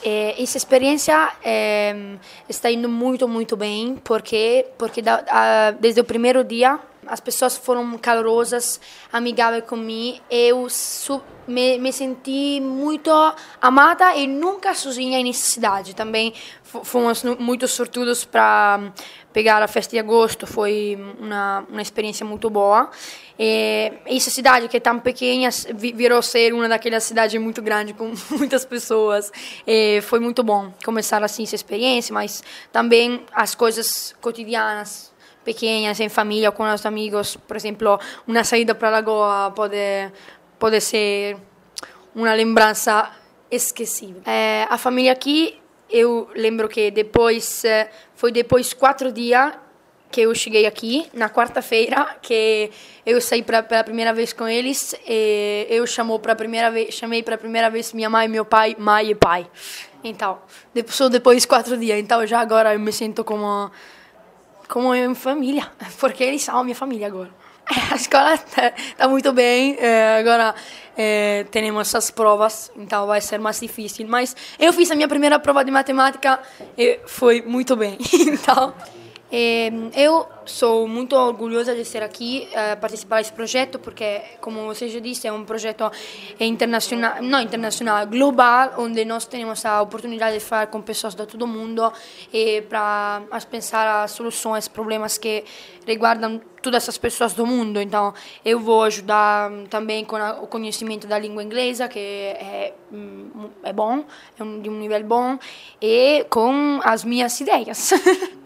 Essa experiência está indo muito bem, porque desde o primeiro dia as pessoas foram calorosas, amigáveis comigo. Eu me senti muito amada e nunca sozinha nessa cidade. Também fomos muito sortudos para pegar a festa de agosto, foi uma experiência muito boa. Essa cidade que é tão pequena virou ser uma daquelas cidades muito grandes com muitas pessoas. Foi muito bom começar assim essa experiência, mas também as coisas cotidianas, pequenas, em família, com os amigos. Por exemplo, uma saída para a lagoa pode ser uma lembrança esquecível. A família aqui, eu lembro que foi depois 4 dias que eu cheguei aqui, na quarta-feira, que eu saí pela primeira vez com eles. Eu chamei para a primeira vez minha mãe, meu pai, mãe e pai. Então, só depois de 4 dias. Então, já agora eu me sinto como em família, porque eles são a minha família agora. A escola está muito bem, agora temos as provas, então vai ser mais difícil. Mas eu fiz a minha primeira prova de matemática e foi muito bem. Então, eu sou muito orgulhosa de estar aqui, participar desse projeto, porque, como você já disse, é um projeto internacional, não internacional, global, onde nós temos a oportunidade de falar com pessoas de todo o mundo para pensar as soluções, problemas que resguardam todas essas pessoas do mundo. Então, eu vou ajudar também com o conhecimento da língua inglesa, que é bom, de um nível bom, e com as minhas ideias.